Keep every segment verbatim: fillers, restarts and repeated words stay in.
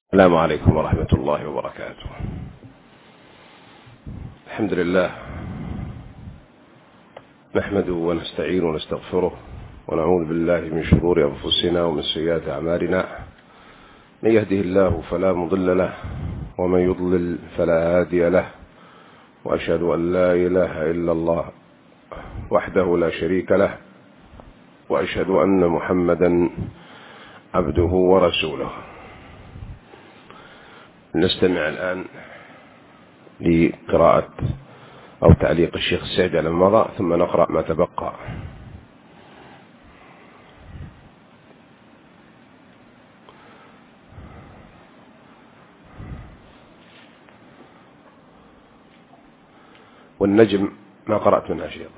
السلام عليكم ورحمة الله وبركاته. الحمد لله نحمده ونستعين ونستغفره ونعوذ بالله من شرور أنفسنا ومن سيئات أعمالنا. من يهده الله فلا مضل له ومن يضلل فلا هادي له، وأشهد أن لا إله إلا الله وحده لا شريك له، وأشهد أن محمدا عبده ورسوله. نستمع الآن لقراءة أو تعليق الشيخ السعدي على المضى، ثم نقرأ ما تبقى. والنجم ما قرأت منها شيئا.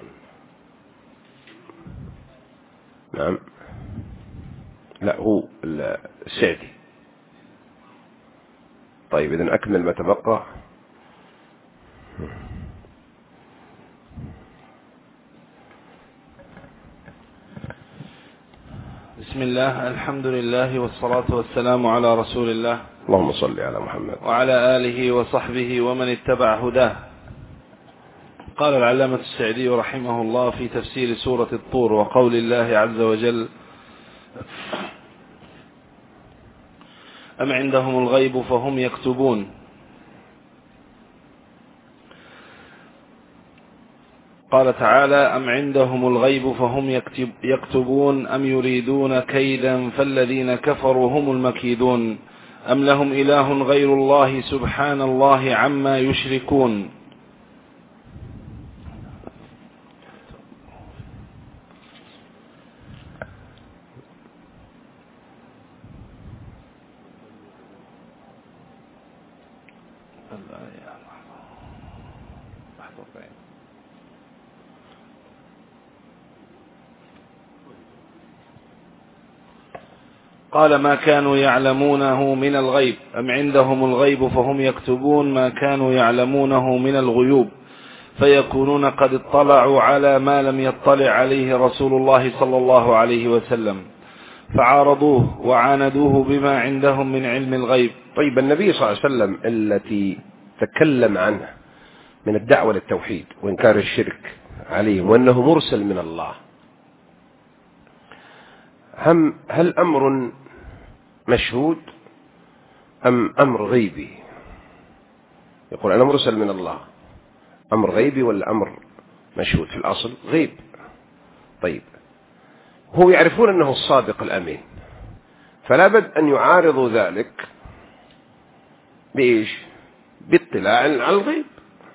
نعم، لا هو السعدي. طيب إذن أكمل ما تبقى. بسم الله، الحمد لله والصلاة والسلام على رسول الله، اللهم صل على محمد وعلى آله وصحبه ومن اتبع هداه. قال العلامة السعدي رحمه الله في تفسير سورة الطور وقول الله عز وجل: أم عندهم الغيب فهم يكتبون. قال تعالى: أم عندهم الغيب فهم يكتب يكتبون أم يريدون كيدا فالذين كفروا هم المكيدون أم لهم إله غير الله سبحان الله عما يشركون. قال: ما كانوا يعلمونه من الغيب. أم عندهم الغيب فهم يكتبون ما كانوا يعلمونه من الغيوب فيكونون قد اطلعوا على ما لم يطلع عليه رسول الله صلى الله عليه وسلم فعارضوه وعاندوه بما عندهم من علم الغيب. طيب، النبي صلى الله عليه وسلم التي تكلم عنه من الدعوة للتوحيد وإنكار الشرك عليه وأنه مرسل من الله، هم هل أمر مشهود أم أمر غيبي؟ يقول أنا مرسل من الله، أمر غيبي ولا أمر مشهود؟ في الأصل غيب. طيب، هو يعرفون أنه الصادق الأمين، فلا بد أن يعارضوا ذلك بإيش؟ باطلاع على الغيب.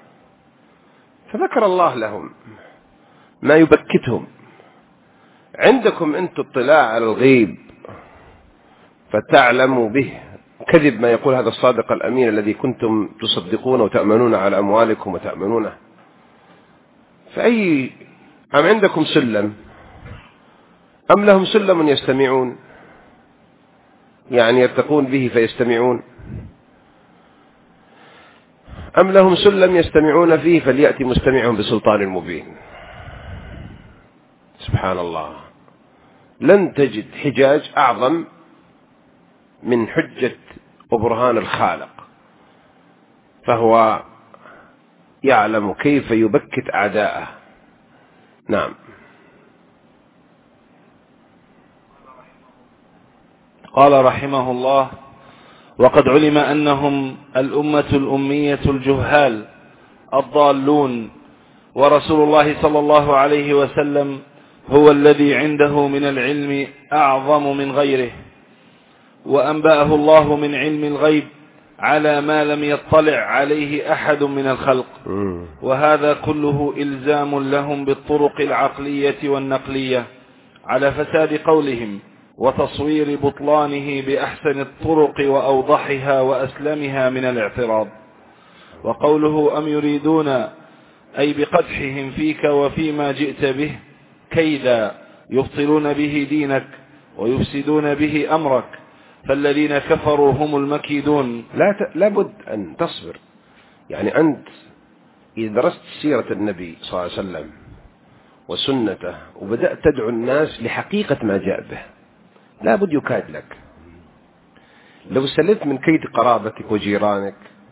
فذكر الله لهم ما يبكتهم. عندكم أنتم اطلاع على الغيب فتعلموا به كذب ما يقول هذا الصادق الأمين الذي كنتم تصدقون وتأمنون على أموالكم وتأمنونه. فأي أم عندكم سلم أم لهم سلم يستمعون، يعني يرتقون به فيستمعون، أم لهم سلم يستمعون فيه فليأتي مستمعهم بسلطان مبين. سبحان الله، لن تجد حجاج أعظم من حجة وبرهان الخالق، فهو يعلم كيف يبكت أعداءه. نعم. قال رحمه الله: وقد علم أنهم الأمة الأمية الجهال الضالون، ورسول الله صلى الله عليه وسلم هو الذي عنده من العلم أعظم من غيره، وأنبأه الله من علم الغيب على ما لم يطلع عليه أحد من الخلق، وهذا كله إلزام لهم بالطرق العقلية والنقلية على فساد قولهم وتصوير بطلانه بأحسن الطرق وأوضحها وأسلمها من الاعتراض. وقوله أم يريدون أي بقدحهم فيك وفيما جئت به كيدا يبطلون به دينك ويفسدون به أمرك فالذين كفروا هم المكيدون. لا ت... لابد أن تصبر. يعني أنت إذا درست سيرة النبي صلى الله عليه وسلم وسنته وبدأت تدعو الناس لحقيقة ما جاء به، لابد يكاد لك. لو سلمت من كيد قرابتك وجيرانك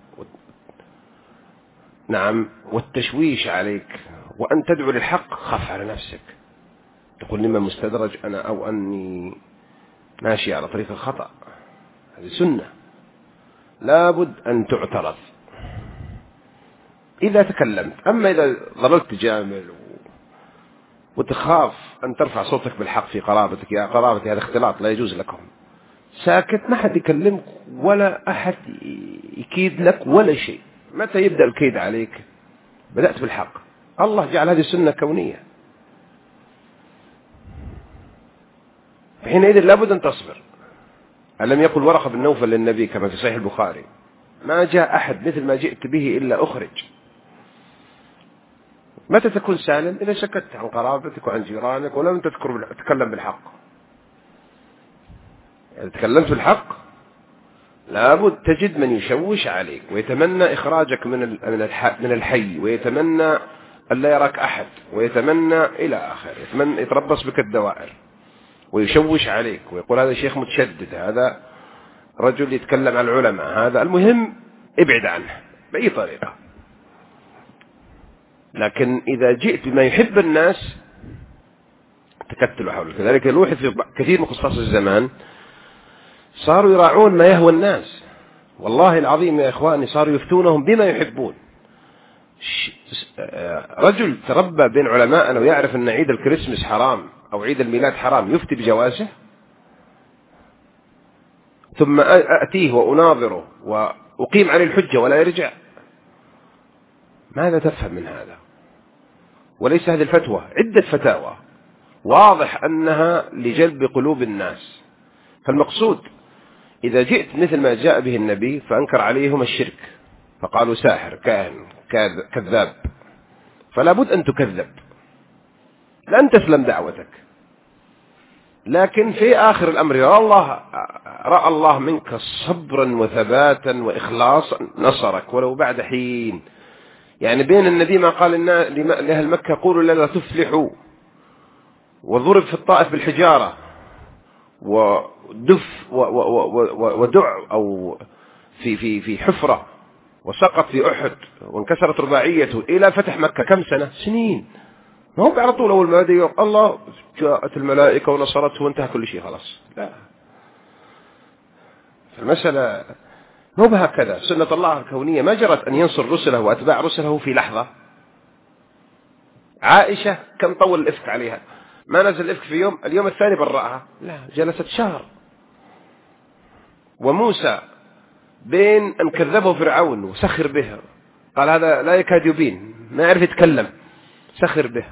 نعم والتشويش عليك وأن تدعو للحق، خاف على نفسك، تقول لما مستدرج أنا أو أني ماشي على طريق الخطأ. هذه سنة لابد أن تعترض إذا تكلمت. أما إذا ظللت تجامل وتخاف أن ترفع صوتك بالحق في قرابتك، يا قرابتي هذا اختلاط لا يجوز لكم، ساكت، ما حد يكلمك ولا أحد يكيد لك ولا شيء. متى يبدأ الكيد عليك؟ بدأت بالحق. الله جعل هذه سنة كونية، حينئذ لابد أن تصبر. ألم يقل ورقة بن نوفل للنبي كما في صحيح البخاري: ما جاء أحد مثل ما جئت به إلا أخرج. متى تكون سالم؟ إذا سكت عن قرابتك وعن جيرانك ولم تذكر تتكلم بالحق. إذا تكلمت بالحق لابد تجد من يشوش عليك ويتمنى إخراجك من من الحي، ويتمنى أن لا يراك أحد، ويتمنى إلى آخر، يتمنى يتربص بك الدوائر ويشوش عليك ويقول هذا شيخ متشدد، هذا رجل يتكلم عن العلماء، هذا المهم ابعد عنه بأي طريقة. لكن إذا جئت بما يحب الناس تكتلوا حولك. كذلك الوحي في كثير من قصص الزمان صاروا يراعون ما يهوى الناس، والله العظيم يا إخواني صاروا يفتونهم بما يحبون. رجل تربى بين علماءنا ويعرف أن عيد الكريسماس حرام أو عيد الميلاد حرام يفتي بجوازه، ثم أتيه وأناظره وأقيم عليه الحجة ولا يرجع. ماذا تفهم من هذا؟ وليس هذه الفتوى، عدة فتاوى واضح أنها لجلب قلوب الناس. فالمقصود إذا جئت مثل ما جاء به النبي فأنكر عليهم الشرك، فقالوا ساحر، كاهن، كذاب، فلا بد أن تكذب، لن تسلم دعوتك. لكن في آخر الأمر رأى الله, رأى الله منك صبرا وثباتا وإخلاصا نصرك ولو بعد حين. يعني بين النبي ما قال لأهل مكة قولوا لا تفلحوا، وضرب في الطائف بالحجارة ودف ودع أو في في في حفرة وسقط في أحد وانكسرت رباعيته إلى فتح مكة كم سنة؟ سنين. ما هو على طول أول ما بدأ يقول الله جاءت الملائكة ونصرته وانتهى كل شيء خلاص، لا. المسألة مو بهكذا. سنة الله الكونية ما جرت أن ينصر رسله وأتباع رسله في لحظة. عائشة كم طول الإفك عليها؟ ما نزل الإفك في يوم، اليوم الثاني برأها، لا، جلست شهر. وموسى بين أن كذبه فرعون وسخر به، قال هذا لا يكاد يبين، ما يعرف يتكلم، سخر به.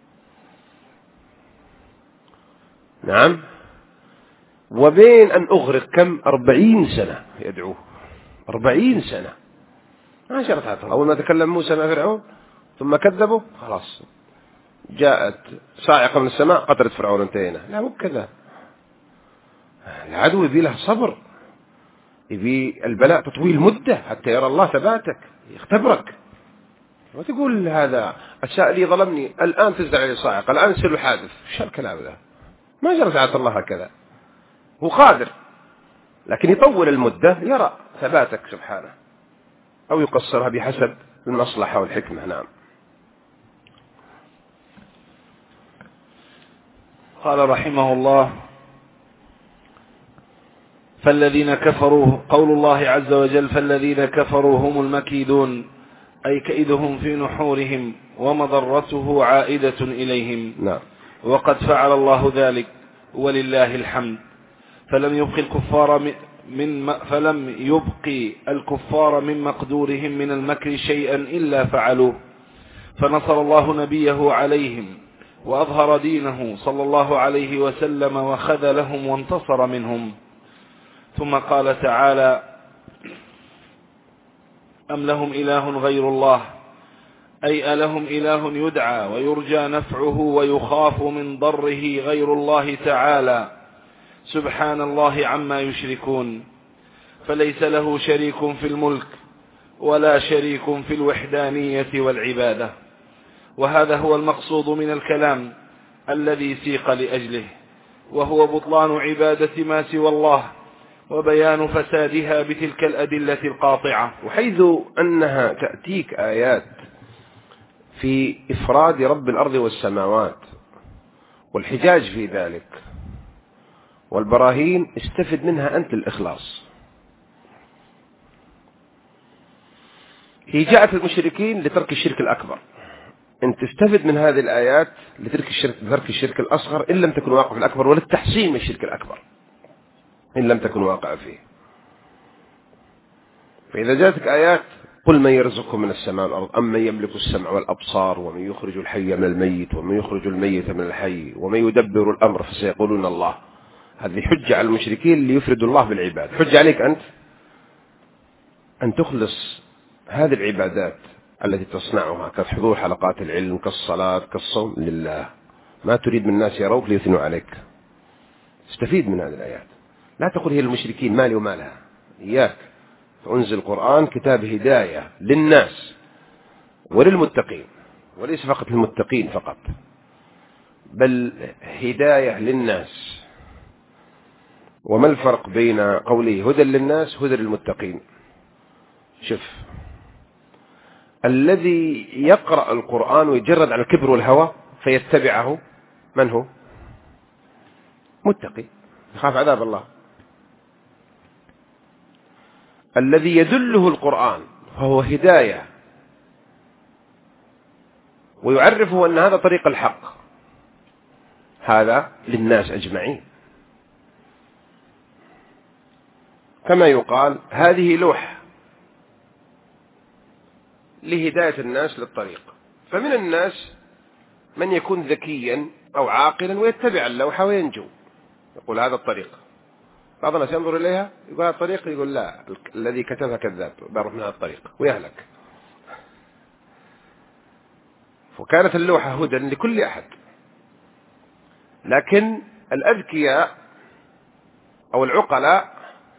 نعم. وبين أن أغرق كم؟ أربعين سنة يدعوه، أربعين سنة ما جرت هذا. أول ما تكلم موسى مع فرعون ثم كذبه خلاص جاءت صاعقة من السماء قتلت فرعون، انتهينا. لا، مو كذا. العدو يبي له صبر، يبي البلاء تطويل مدة حتى يرى الله ثباتك، يختبرك. وتقول هذا السائل ظلمني الآن تزدع عليه صاعقة، الآن يصير حادث. ايش الكلام ذا؟ ما جرت عاد الله هكذا. هو قادر لكن يطول المدة يرى ثباتك سبحانه، أو يقصرها بحسب المصلحة والحكمة. نعم. قال رحمه الله: فالذين كفروا، قول الله عز وجل: فالذين كفروا هم المكيدون، أي كيدهم في نحورهم ومضرته عائدة إليهم. نعم. وقد فعل الله ذلك ولله الحمد، فلم يبقي الكفار من فلم يبقي الكفار من مقدورهم من المكر شيئا إلا فعلوه، فنصر الله نبيه عليهم وأظهر دينه صلى الله عليه وسلم وخذلهم وانتصر منهم. ثم قال تعالى: أم لهم إله غير الله، أي ألهم إله يدعى ويرجى نفعه ويخاف من ضره غير الله تعالى، سبحان الله عما يشركون، فليس له شريك في الملك ولا شريك في الوحدانية والعبادة. وهذا هو المقصود من الكلام الذي سيق لأجله، وهو بطلان عبادة ما سوى الله وبيان فسادها بتلك الأدلة القاطعة. وحيث أنها تأتيك آيات في إفراد رب الأرض والسماوات والحجاج في ذلك والبراهين، استفد منها أنت الإخلاص. هي جاءت المشركين لترك الشرك الأكبر، أنت تستفد من هذه الآيات لترك الشرك, لترك الشرك الأصغر إن لم تكن واقع في الأكبر، وللتحصين من الشرك الأكبر إن لم تكن واقع فيه. فإذا جاءتك آيات قل من يرزقكم من السماء والأرض أم من يملك السمع والأبصار ومن يخرج الحي من الميت ومن يخرج الميت من الحي ومن يدبر الأمر فسيقولون الله، هذه حجة على المشركين ليفردوا الله بالعباد. حجة عليك أنت أن تخلص هذه العبادات التي تصنعها كحضور حلقات العلم كالصلاة كالصوم لله، ما تريد من الناس يروك ليثنوا عليك. استفيد من هذه الآيات، لا تقول هي المشركين مالي ومالها. إياك فأنزل القرآن كتاب هداية للناس وللمتقين، وليس فقط للمتقين فقط، بل هداية للناس. وما الفرق بين قوله هدى للناس هدى للمتقين؟ شوف، الذي يقرأ القرآن ويجرد على الكبر والهوى فيتبعه من هو؟ متقي يخاف عذاب الله. الذي يدله القرآن فهو هداية ويعرفه أن هذا طريق الحق، هذا للناس أجمعين. كما يقال هذه لوحة لهداية الناس للطريق، فمن الناس من يكون ذكيا أو عاقلا ويتبع اللوحة وينجو، يقول هذا الطريق. بعض الناس ينظر إليها يقول هذا الطريق، يقول لا الذي كتبها كذاب بروح من هذا الطريق ويهلك. فكانت اللوحة هدى لكل أحد، لكن الأذكياء أو العقلاء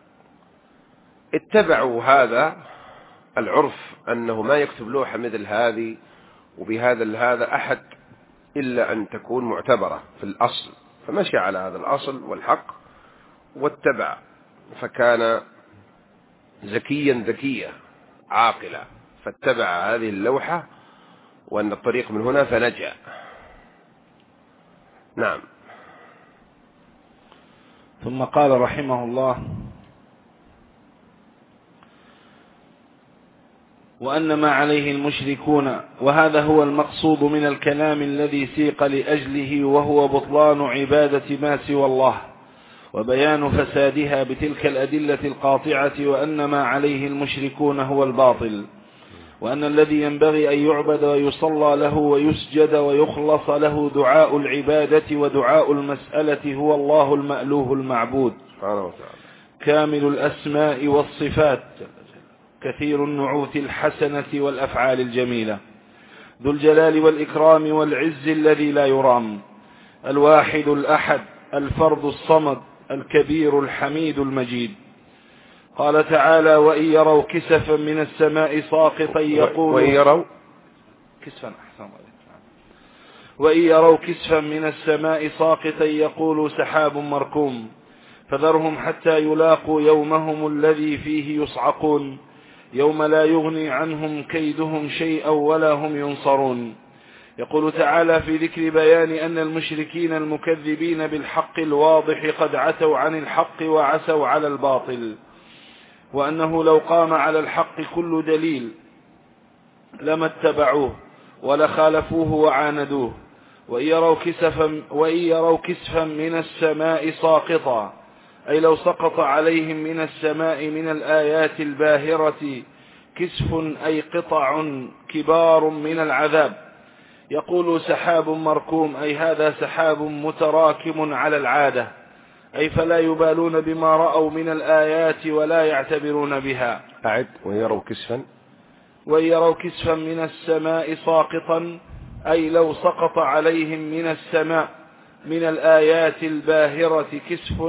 اتبعوا هذا العرف أنه ما يكتب لوحة مثل هذه وبهذا هذا أحد إلا أن تكون معتبرة في الأصل، فمشي على هذا الأصل والحق واتبع، فكان ذكيا ذكيا عاقلا فاتبع هذه اللوحة وأن الطريق من هنا فنجا. نعم. ثم قال رحمه الله: وأن ما عليه المشركون، وهذا هو المقصود من الكلام الذي سيق لأجله، وهو بطلان عبادة ما سوى الله وبيان فسادها بتلك الأدلة القاطعة، وأن ما عليه المشركون هو الباطل، وأن الذي ينبغي أن يعبد ويصلى له ويسجد ويخلص له دعاء العبادة ودعاء المسألة هو الله المألوه المعبود كامل الأسماء والصفات كثير النعوت الحسنة والأفعال الجميلة ذو الجلال والإكرام والعز الذي لا يرام، الواحد الأحد الفرد الصمد الكبير الحميد المجيد. قال تعالى: وإن يروا كسفا من السماء ساقطا يقولوا وإن يروا كسفا أحسن وإن يروا كسفا من السماء ساقطا يقولوا سحاب مركوم فذرهم حتى يلاقوا يومهم الذي فيه يصعقون يوم لا يغني عنهم كيدهم شيئا ولا هم ينصرون. يقول تعالى في ذكر بيان أن المشركين المكذبين بالحق الواضح قد عتوا عن الحق وعسوا على الباطل، وأنه لو قام على الحق كل دليل لما اتبعوه ولخالفوه وعاندوه. وإن يروا كسفا, وإن يروا كسفا من السماء ساقطا، أي لو سقط عليهم من السماء من الآيات الباهرة كسف أي قطع كبار من العذاب، يقول سحاب مركوم، أي هذا سحاب متراكم على العادة، أي فلا يبالون بما رأوا من الآيات ولا يعتبرون بها. أعد: وإن يروا كسفا وإن يروا كسفا من السماء ساقطا، أي لو سقط عليهم من السماء من الآيات الباهرة كسف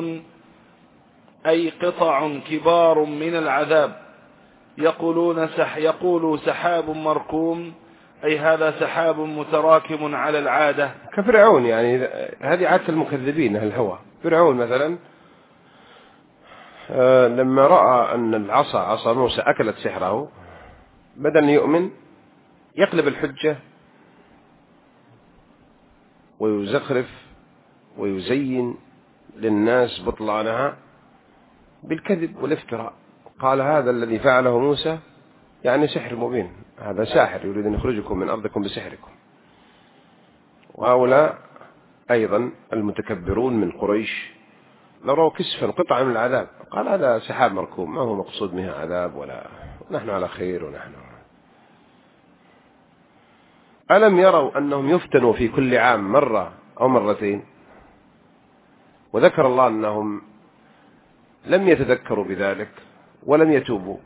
أي قطع كبار من العذاب، يقولون سح يقول سحاب مركوم، أي هذا سحاب متراكم على العادة. كفرعون، يعني هذه عادة المكذبين أهل الهوى. فرعون مثلا آه لما رأى أن العصا عصا موسى أكلت سحره، بدل أن يؤمن يقلب الحجة ويزخرف ويزين للناس بطلانها بالكذب والافتراء. قال هذا الذي فعله موسى يعني سحر مبين، هذا ساحر يريد أن يخرجكم من أرضكم بسحركم. وهؤلاء أيضا المتكبرون من قريش لو رأوا كسفا قطعا من العذاب قال هذا سحاب مركوم، ما هو مقصود منها عذاب، ولا نحن على خير ونحن. ألم يروا أنهم يفتنوا في كل عام مرة أو مرتين؟ وذكر الله أنهم لم يتذكروا بذلك ولم يتوبوا.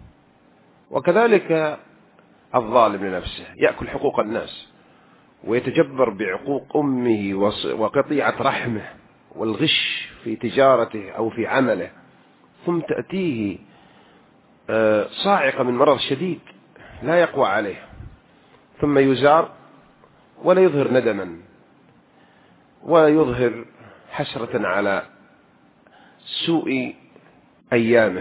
وكذلك الظالم لنفسه يأكل حقوق الناس ويتجبر بعقوق أمه وقطيعة رحمه والغش في تجارته أو في عمله، ثم تأتيه صاعقة من مرض شديد لا يقوى عليه، ثم يزار ولا يظهر ندما ولا يظهر حسرة على سوء أيامه،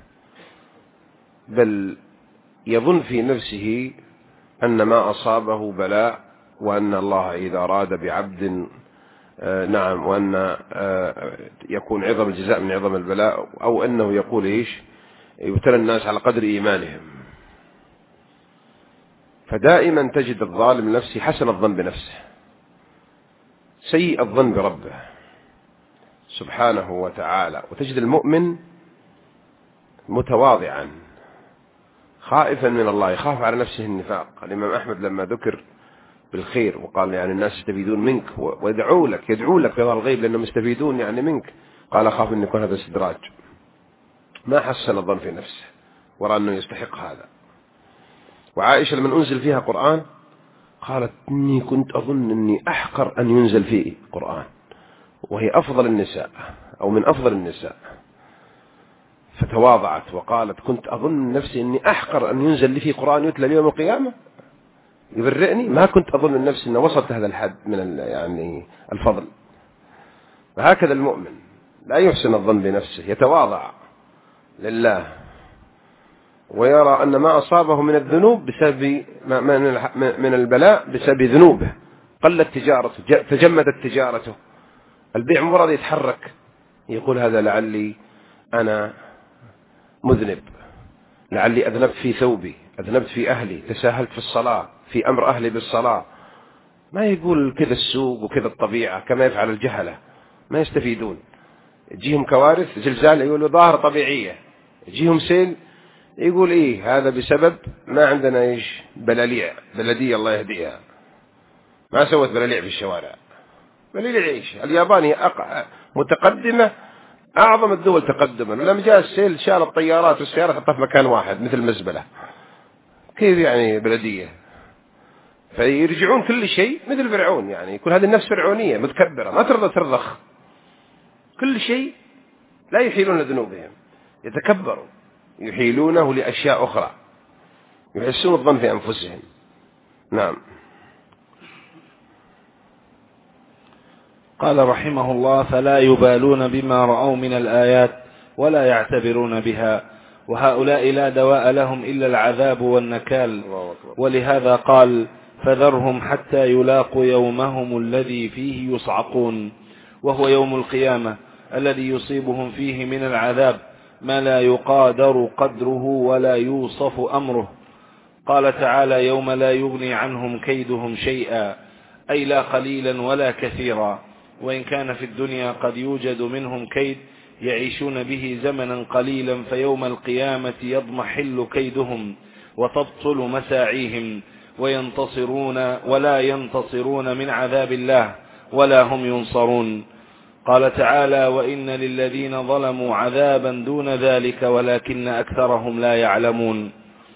بل يظن في نفسه أن ما أصابه بلاء، وأن الله إذا أراد بعبد آه نعم وأن آه يكون عظم الجزاء من عظم البلاء، أو أنه يقول إيش يبتلى الناس على قدر إيمانهم. فدائما تجد الظالم نفسه حسن الظن بنفسه سيء الظن بربه سبحانه وتعالى، وتجد المؤمن متواضعا خائفا من الله، يخاف على نفسه النفاق. الإمام أحمد لما ذكر بالخير وقال يعني الناس يستفيدون منك ويدعوا لك يدعوا لك في ظهر الغيب لأنهم يستفيدون يعني منك، قال أخاف أن يكون هذا استدراج. ما حسن الظن في نفسه ورأى أنه يستحق هذا. وعائشة لما أنزل فيها قرآن قالت إني كنت أظن أني أحقر أن ينزل فيه قرآن، وهي أفضل النساء أو من أفضل النساء، فتواضعت وقالت كنت أظن نفسي أني أحقر أن ينزل لي فيه قرآن يتلى اليوم القيامة يبرئني، ما كنت أظن من نفسي أنه وصلت هذا الحد من يعني الفضل. وهكذا المؤمن لا يحسن الظن بنفسه، يتواضع لله ويرى أن ما أصابه من الذنوب بسبب من البلاء بسبب ذنوبه، قلت تجارته تجمدت تجارته، البيع مرض يتحرك، يقول هذا لعلي أنا مذنب، لعلي أذنبت في ثوبي، أذنبت في أهلي، تساهلت في الصلاة في أمر أهلي بالصلاة. ما يقول كذا السوق وكذا الطبيعة كما يفعل الجهلة، ما يستفيدون. يجيهم كوارث زلزال يقولوا ظاهرة طبيعية، يجيهم سيل يقول إيه هذا بسبب ما عندنا إيش بلاليع بلدية الله يهديها، ما سوت بلاليع في الشوارع. بلاليع إيش؟ اليابان هي متقدمة أعظم الدول تقدما، لما جاء السيل شال الطيارات والسيارات حطها في مكان واحد مثل مزبلة. كيف يعني بلدية؟ فيرجعون كل شيء مثل فرعون، يعني يكون هذه النفس فرعونية متكبرة ما ترضى ترضخ، كل شيء لا يحيلون ذنوبهم، يتكبروا يحيلونه لأشياء أخرى، يحسون الظن في أنفسهم. نعم. قال رحمه الله فلا يبالون بما رأوا من الآيات ولا يعتبرون بها، وهؤلاء لا دواء لهم إلا العذاب والنكال. ولهذا قال فذرهم حتى يلاقوا يومهم الذي فيه يصعقون، وهو يوم القيامة الذي يصيبهم فيه من العذاب ما لا يقادر قدره ولا يوصف أمره. قال تعالى يوم لا يغني عنهم كيدهم شيئا، أي لا قليلا ولا كثيرا، وإن كان في الدنيا قد يوجد منهم كيد يعيشون به زمنا قليلا، فيوم القيامة يضمحل كيدهم وتبطل مساعيهم وينتصرون ولا ينتصرون من عذاب الله ولا هم ينصرون. قال تعالى وإن للذين ظلموا عذابا دون ذلك ولكن أكثرهم لا يعلمون.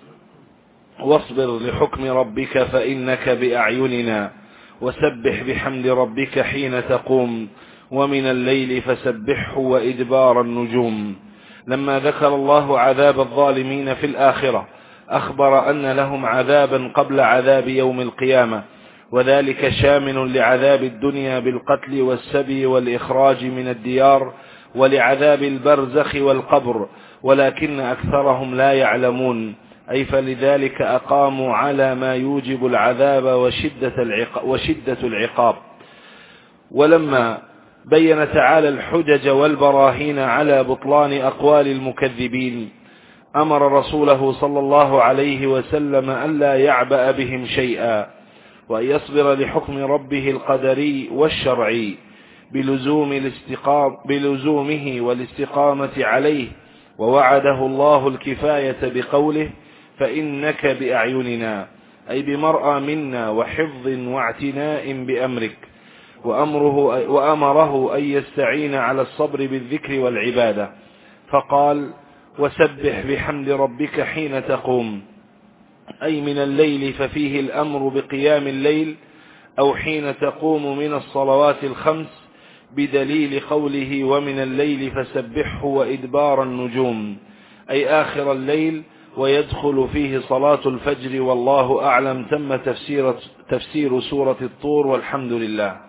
واصبر لحكم ربك فإنك بأعيننا، وسبح بحمد ربك حين تقوم، ومن الليل فسبحه وإدبار النجوم. لما ذكر الله عذاب الظالمين في الآخرة أخبر أن لهم عذابا قبل عذاب يوم القيامة، وذلك شامل لعذاب الدنيا بالقتل والسبي والإخراج من الديار ولعذاب البرزخ والقبر، ولكن أكثرهم لا يعلمون، أي فلذلك أقاموا على ما يوجب العذاب وشدة العقاب, وشدة العقاب. ولما بين تعالى الحجج والبراهين على بطلان أقوال المكذبين أمر رسوله صلى الله عليه وسلم ألا يعبأ بهم شيئا، وأن يصبر لحكم ربه القدري والشرعي بلزوم الاستقام بلزومه والاستقامة عليه، ووعده الله الكفاية بقوله فإنك بأعيننا، أي بمرأى منا وحفظ واعتناء بأمرك، وأمره, وأمره أن يستعين على الصبر بالذكر والعبادة، فقال وسبح بحمد ربك حين تقوم، أي من الليل ففيه الأمر بقيام الليل، أو حين تقوم من الصلوات الخمس، بدليل قوله ومن الليل فسبحه وإدبار النجوم، أي آخر الليل، ويدخل فيه صلاة الفجر، والله أعلم. تم تفسير, تفسير سورة الطور، والحمد لله.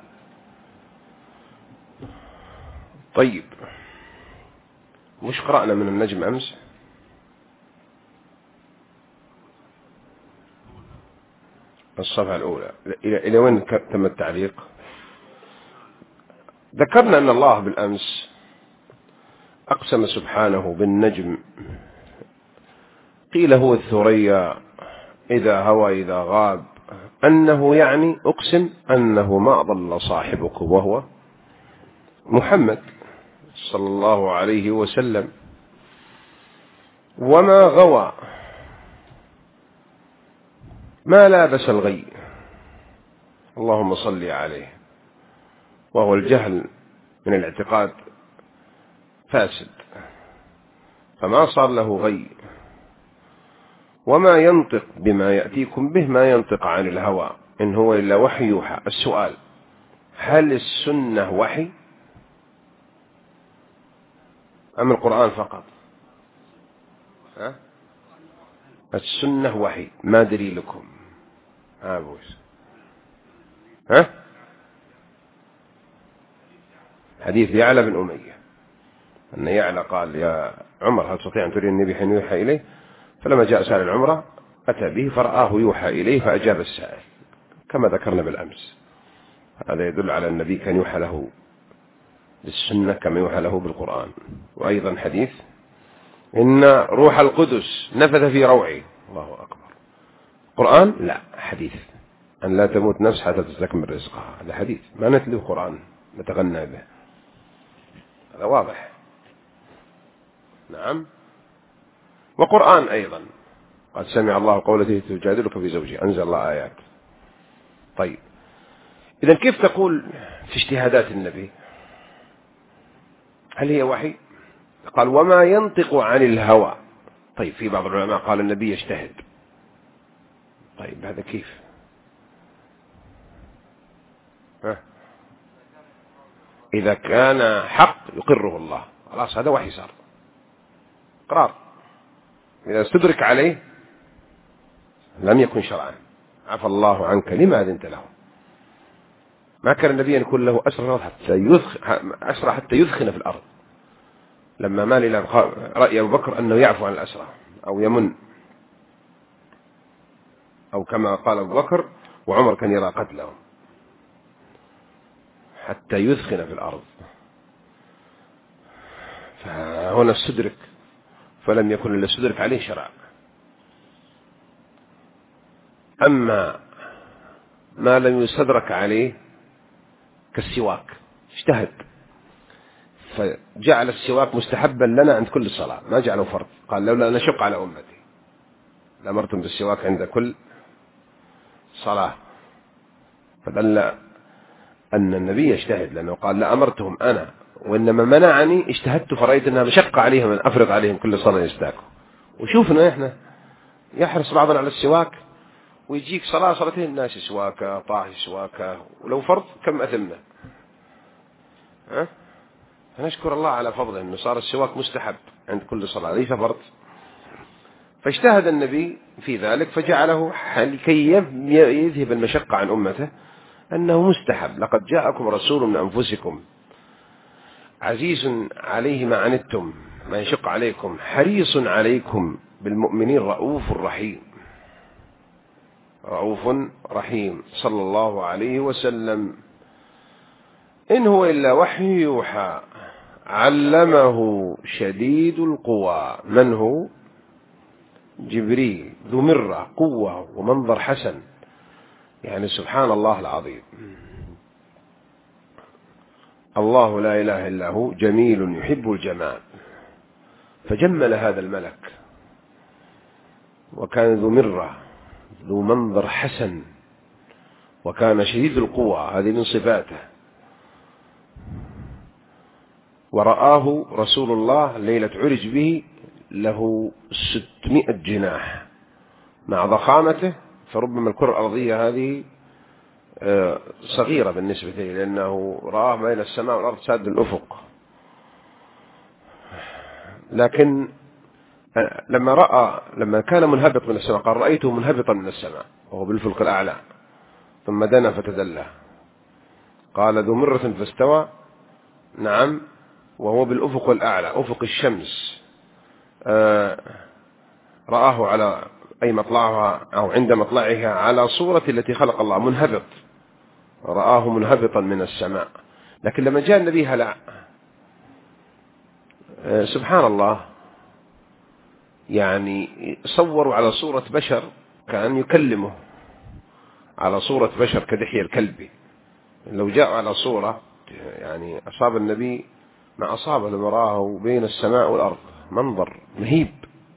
طيب، مش قرأنا من النجم أمس؟ الصفحة الأولى إلى وين تم التعليق؟ ذكرنا أن الله بالأمس أقسم سبحانه بالنجم، قيل هو الثريا إذا هوى إذا غاب، أنه يعني أقسم أنه ما ضل صاحبكم وهو محمد صلى الله عليه وسلم، وما غوى، ما لابس الغي، اللهم صل عليه، وهو الجهل من الاعتقاد فاسد، فما صار له غي. وما ينطق بما يأتيكم به ما ينطق عن الهوى إن هو إلا وحي يوحى. السؤال: هل السنة وحي أم القرآن فقط؟ ها؟ السنة وحي، ما دليلكم؟ ها بوس؟ ها؟ حديث يعلى بن أمية أن يعلى قال يا عمر هل تستطيع أن تري النبي حين يوحى إليه؟ فلما جاء سائل العمرة أتى به فرآه يوحى إليه فأجاب السائل كما ذكرنا بالأمس. هذا يدل على النبي كان يوحى له بالسنة كما يوحى له بالقرآن. وأيضا حديث إن روح القدس نفث في روعي، الله أكبر. قرآن لا، حديث أن لا تموت نفس حتى تستكمل رزقها، هذا حديث، ما نتلو القرآن نتغنى به، هذا واضح. نعم. وقرآن أيضا قد سمع الله قولته تجادلك في زوجها، أنزل الله آيات. طيب، إذن كيف تقول في اجتهادات النبي؟ هل هي وحي؟ قال وما ينطق عن الهوى. طيب، في بعض العلماء قال النبي يجتهد. طيب، هذا كيف؟ ها؟ إذا كان حق يقره الله، خلاص هذا وحي صار قرار. إذا استدرك عليه لم يكن شرعا، عفى الله عنك لما أذنت له. ما كان النبي أن يكون له أسرى حتى يدخن أسرى حتى يدخن في الأرض، لما مال إلى رأي أبو بكر أنه يعفو عن الأسرى أو يمن، أو كما قال أبو بكر وعمر كان يرى قتلهم، حتى يدخن في الأرض. فهنا استدرك، فلم يكن إلا استدرك عليه شرع. أما ما لم يستدرك عليه كالسواك، اجتهد فجعل السواك مستحبا لنا عند كل صلاة، ما جعله فرض. قال لولا نشق على أمتي لأمرتم بالسواك عند كل صلاة، فدل أن النبي يجتهد، لأنه قال لا أمرتهم أنا، وإنما منعني اجتهدت فرأيت أنها مشقة عليهم أن أفرض عليهم كل صلاة يستاكوا. وشوفنا إحنا يحرص بعضنا على السواك، ويجيك صلاة صلاتين الناس سواكة طاح سواكة، ولو فرض كم أثمنا. ها؟ فنشكر الله على فضله أنه صار السواك مستحب عند كل صلاة ليس فرض. فاجتهد النبي في ذلك فجعله لكي يذهب المشقة عن أمته أنه مستحب. لقد جاءكم رسول من أنفسكم عزيز عليه ما عنتم ما يشق عليكم حريص عليكم بالمؤمنين رؤوف رحيم. رؤوف رحيم صلى الله عليه وسلم. إن هو إلا وحي يوحى علمه شديد القوى. من هو؟ جبريل ذو مرة قوة ومنظر حسن. يعني سبحان الله العظيم. الله لا إله إلا هو جميل يحب الجمال، فجمل هذا الملك، وكان ذو مرة ذو منظر حسن، وكان شديد القوى، هذه من صفاته. ورآه رسول الله ليلة عرج به له ستمائة جناح مع ضخامته، فربما الكرة الأرضية هذه صغيرة بالنسبة له، لأنه رآه بين السماء والأرض ساد الأفق. لكن لما رأى لما كان منهبط من السماء قال رأيته منهبطا من السماء وهو بالفلك الأعلى، ثم دنا فتدلى. قال ذو مرة فاستوى، نعم، وهو بالأفق الأعلى أفق الشمس. آه رآه على أي مطلعها أو عند مطلعها على صورة التي خلق الله، منهبط، رآه منهبطا من السماء. لكن لما جاء النبي هلع، آه سبحان الله، يعني صوروا على صورة بشر كأن يكلمه، على صورة بشر كدحية الكلب. لو جاء على صورة يعني أصاب النبي ما أصابه لما رآه بين السماء والأرض، منظر مهيب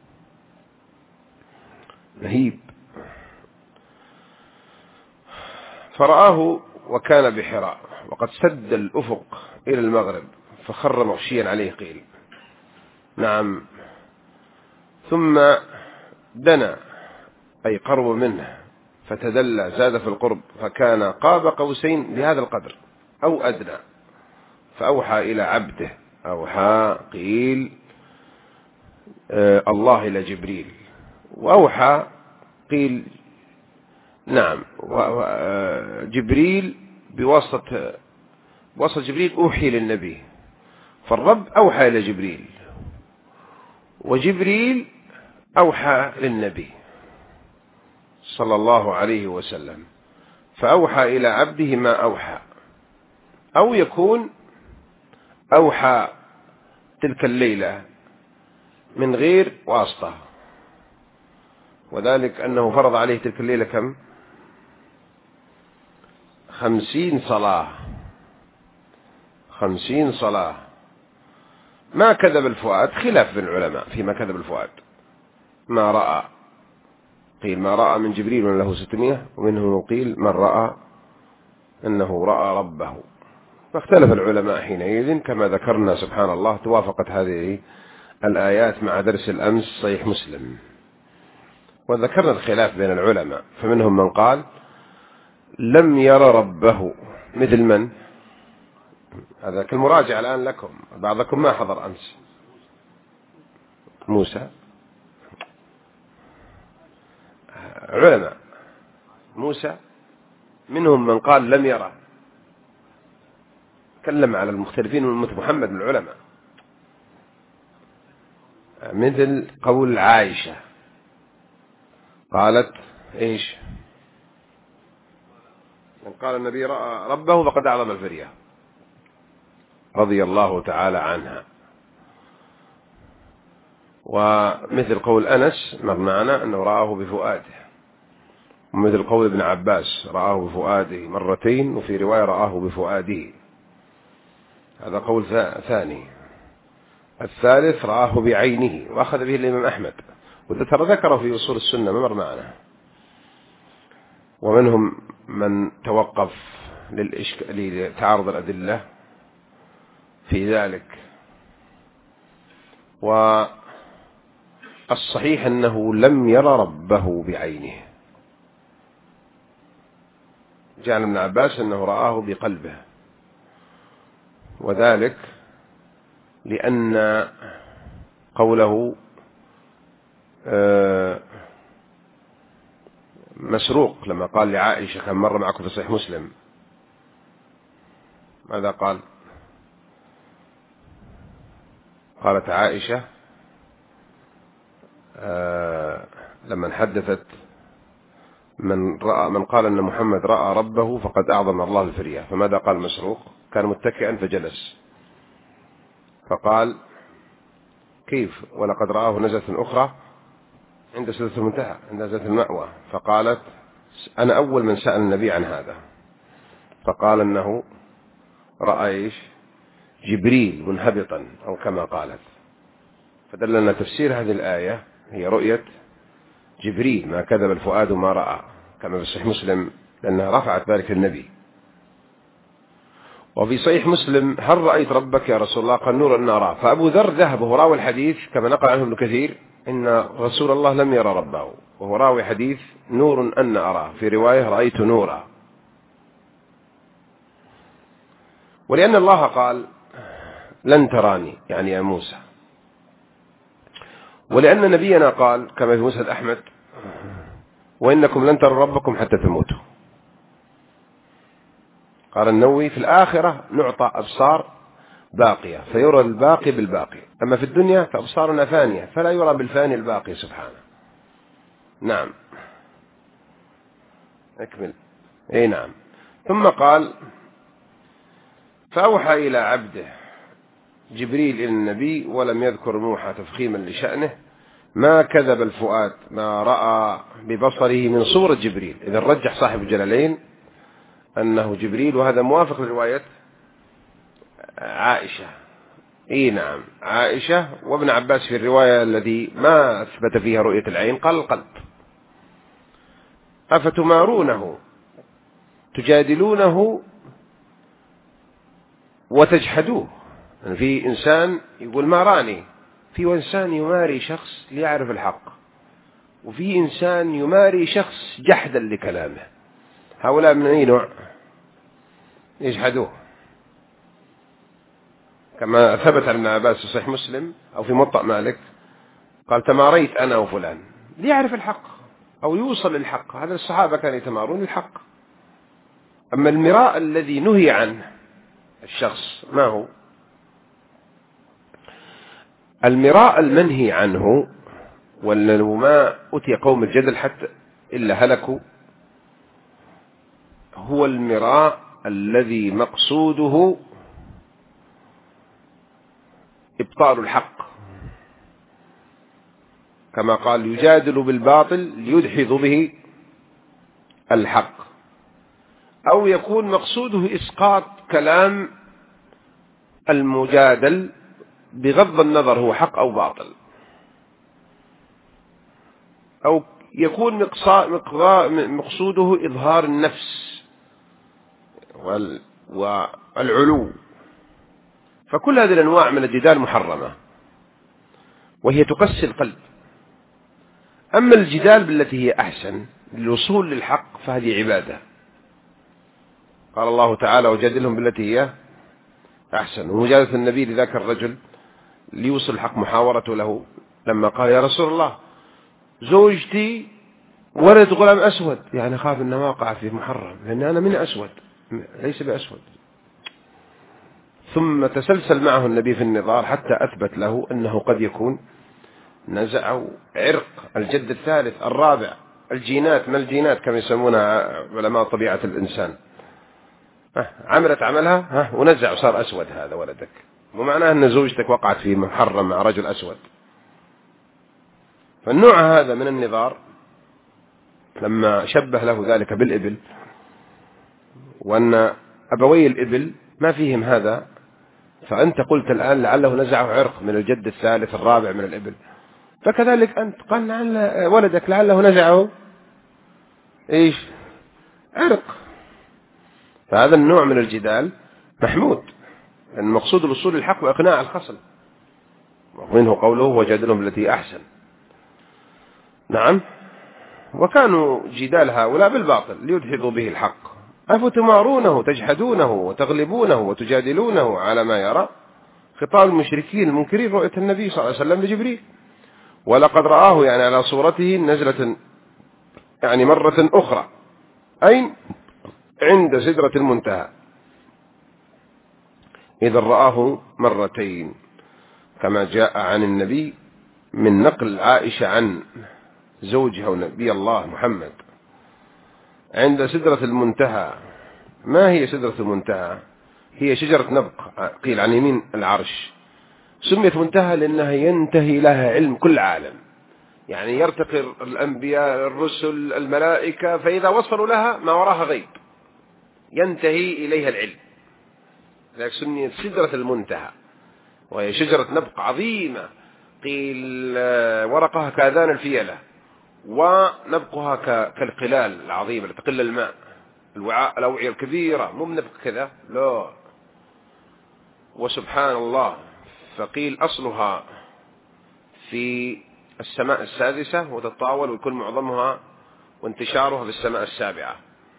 مهيب. فرآه وكان بحراء وقد سد الأفق إلى المغرب، فخر مغشيا عليه قيل، نعم. ثم دنا أي قرب منه فتدلى، زاد في القرب، فكان قاب قوسين بهذا القدر أو أدنى. فأوحى إلى عبده، أوحى قيل آه الله إلى جبريل، وأوحى قيل نعم جبريل بواسطة بواسطة جبريل أوحي للنبي، فالرب أوحى إلى جبريل، وجبريل أوحى للنبي صلى الله عليه وسلم، فأوحى إلى عبده ما أوحى. أو يكون أوحى تلك الليلة من غير واسطة، وذلك أنه فرض عليه تلك الليلة كم؟ خمسين صلاة. خمسين صلاة. ما كذب الفؤاد، خلاف بين العلماء فيما كذب الفؤاد. ما رأى، قيل ما رأى من جبريل من له ستمائة، ومنهم قيل من رأى أنه رأى ربه. فاختلف العلماء حينئذ كما ذكرنا. سبحان الله، توافقت هذه الآيات مع درس الأمس صحيح مسلم، وذكرنا الخلاف بين العلماء. فمنهم من قال لم يرى ربه، مثل من؟ هذا كالمراجعة الآن لكم، بعضكم ما حضر أمس. موسى، علماء موسى، منهم من قال لم يرى، تكلم على المختلفين من أمة محمد من العلماء، مثل قول عائشة قالت إيش؟ من قال النبي رأى ربه فقد أعظم الفرية، رضي الله تعالى عنها. ومثل قول أنس مر معنا أنه رآه بفؤاده، ومثل قول ابن عباس رآه بفؤاده مرتين، وفي رواية رآه بفؤاده. هذا قول ثاني. الثالث رآه بعينه، وأخذ به الإمام أحمد، وذكر في أصول السنة ما مر معنا. ومنهم من توقف لتعارض الأدلة في ذلك. والصحيح أنه لم يرى ربه بعينه. جاء عن ابن عباس أنه رآه بقلبه، وذلك لأن قوله مسروق لما قال لعائشة كان مر معكم في صحيح مسلم، ماذا قال؟ قالت عائشة آه لما حدثت من رأى من قال أن محمد رأى ربه فقد أعظم الله الفرية، فماذا قال مسروق؟ كان متكئا فجلس، فقال كيف ولقد رآه نزلة أخرى عند سدرة المنتهى عند نزلة المأوى، فقالت أنا أول من سأل النبي عن هذا، فقال أنه رأى إيش؟ جبريل منهبطا أو كما قالت. فدلنا تفسير هذه الآية هي رؤية جبريل، ما كذب الفؤاد ما رأى، كما في صحيح مسلم لأنها رفعت ذلك للنبي. وفي صحيح مسلم هل رأيت ربك يا رسول الله؟ قال نور أن أراه. فأبو ذر ذهب وهو راوي الحديث كما نقل عنه ابن كثير إن رسول الله لم يرى ربه، وهو راوي حديث نور أن أراه، في رواية رأيت نورا. ولأن الله قال لن تراني يعني يا موسى، ولأن نبينا قال كما في مسند أحمد وإنكم لن تروا ربكم حتى تموتوا. قال النووي في الآخرة نعطى أبصار باقية فيرى الباقي بالباقي، أما في الدنيا فأبصارنا فانية فلا يرى بالفاني الباقي سبحانه. نعم أكمل. أي نعم. ثم قال فأوحى إلى عبده جبريل إلى النبي ولم يذكر موحى تفخيما لشأنه ما كذب الفؤاد ما رأى ببصره من صورة جبريل. إذا رجح صاحب الجلالين أنه جبريل، وهذا موافق لرواية عائشة. إيه نعم عائشة وابن عباس في الرواية الذي ما أثبت فيها رؤية العين قال القلب. أفتمارونه تجادلونه وتجحدوه. يعني في إنسان يقول ما راني، في إنسان يماري شخص ليعرف الحق، وفي إنسان يماري شخص جحدا لكلامه. هؤلاء من أي نوع؟ يجحدوه، كما ثبت عن ابن عباس في صحيح مسلم أو في موطأ مالك قال تماريت أنا وفلان ليعرف الحق أو يوصل للحق. هذا الصحابة كانوا يتمارون الحق. أما المراء الذي نهي عنه الشخص ما هو؟ المراء المنهي عنه ولو ما أتي قوم الجدل حتى إلا هلكوا، هو المراء الذي مقصوده إبطال الحق، كما قال يجادل بالباطل ليدحض به الحق، أو يكون مقصوده إسقاط كلام المجادل بغض النظر هو حق أو باطل، أو يكون مقصوده إظهار النفس والعلو. فكل هذه الأنواع من الجدال محرمة وهي تقسي القلب. أما الجدال بالتي هي أحسن للوصول للحق فهذه عبادة. قال الله تعالى وجادلهم بالتي هي أحسن. ومجادلة النبي لذاك الرجل ليوصل الحق محاورته له لما قال يا رسول الله زوجتي ولد غلام أسود، يعني خاف أنه وقع في محرم لأن أنا من أسود ليس بأسود. ثم تسلسل معه النبي في النظار حتى أثبت له أنه قد يكون نزع عرق الجد الثالث الرابع، الجينات من الجينات كما يسمونها علماء طبيعة الإنسان. عملت عملها ونزع وصار أسود هذا ولدك، ومعناه أن زوجتك وقعت في محرم مع رجل أسود. فالنوع هذا من النظار لما شبه له ذلك بالإبل، وأن أبوي الإبل ما فيهم هذا، فأنت قلت الآن لعله نزعه عرق من الجد الثالث الرابع من الإبل، فكذلك أنت قال لعل ولدك لعله نزعه إيش عرق. فهذا النوع من الجدال محمود، المقصود الوصول للحق وإقناع الخصم، ومنه قوله وجادلهم بالتي أحسن. نعم. وكانوا جدال هؤلاء بالباطل ليدحضوا به الحق. أفتمارونه تجحدونه وتغلبونه وتجادلونه على ما يرى. خطاب المشركين المنكرين رؤية النبي صلى الله عليه وسلم لجبريل، ولقد رآه يعني على صورته نزلة يعني مرة أخرى، أين عند سدرة المنتهى، إذا رآه مرتين. كما جاء عن النبي من نقل عائشة عن زوجها ونبي الله محمد عند سدرة المنتهى. ما هي سدرة المنتهى؟ هي شجرة نبق، قيل عن يمين العرش. سميت منتهى لأنها ينتهي لها علم كل عالم، يعني يرتقي الأنبياء الرسل الملائكة، فإذا وصلوا لها ما وراها غيب ينتهي إليها العلم، لذلك سميت سدرة المنتهى. وهي شجرة نبق عظيمة، قيل ورقها كأذان الفيلة ونبقها كالقلال العظيمة التي تقل الماء، الوعاء الأوعية الكبيرة، مو نبق كذا لا. وسبحان الله، فقيل أصلها في السماء السادسة وتتطاول ويكون معظمها وانتشارها في السماء السابعة،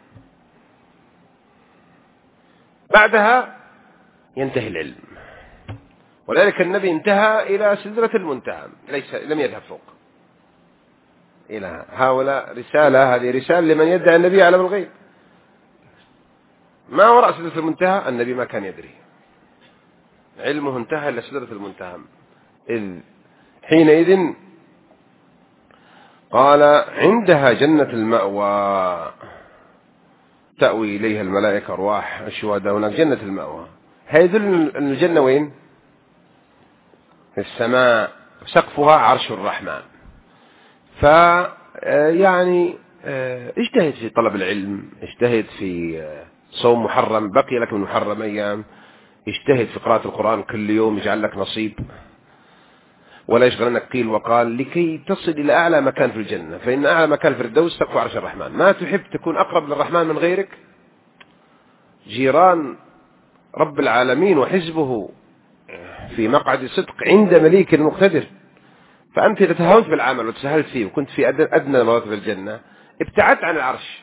بعدها ينتهي العلم. ولذلك النبي انتهى إلى سدرة المنتهى، ليس لم يذهب فوق إلى هؤلاء. رسالة، هذه رسالة لمن يدعي النبي علم الغيب. ما وراء سدرة المنتهى النبي ما كان يدري، علمه انتهى إلى سدرة المنتهى. إذ حينئذ قال عندها جنة المأوى تأوي إليها الملائكة أرواح الشهداء، هناك جنة المأوى. هيدل أن الجنة وين؟ في السماء، سقفها عرش الرحمن. فيعني اجتهد في طلب العلم، اجتهد في صوم محرم، بقي لك من محرم أيام، اجتهد في قراءة القرآن كل يوم، يجعل لك نصيب، ولا يشغلنك قيل وقال، لكي تصل إلى أعلى مكان في الجنة. فإن أعلى مكان في الفردوس سقف عرش الرحمن. ما تحب تكون أقرب للرحمن من غيرك؟ جيران رب العالمين وحزبه في مقعد صدق عند مليك مقتدر. فأنت إذا تهاونت بالعمل وتسهلت فيه وكنت في أدنى مراتب الجنة ابتعدت عن العرش.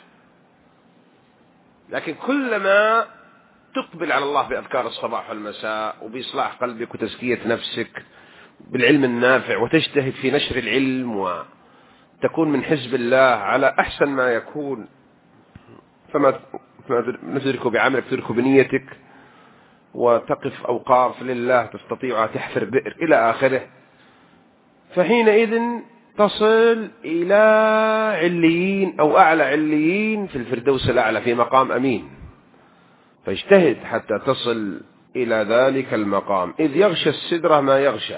لكن كلما تقبل على الله بأذكار الصباح والمساء وبإصلاح قلبك وتزكية نفسك بالعلم النافع وتجتهد في نشر العلم وتكون من حزب الله على أحسن ما يكون، فما تدرك بعملك تدرك بنيتك، وتقف أوقاف لله تستطيع تحفر بئر إلى آخره. فحينئذ تصل إلى عليين أو أعلى عليين في الفردوس الأعلى في مقام أمين. فاجتهد حتى تصل إلى ذلك المقام. إذ يغشى السدرة ما يغشى،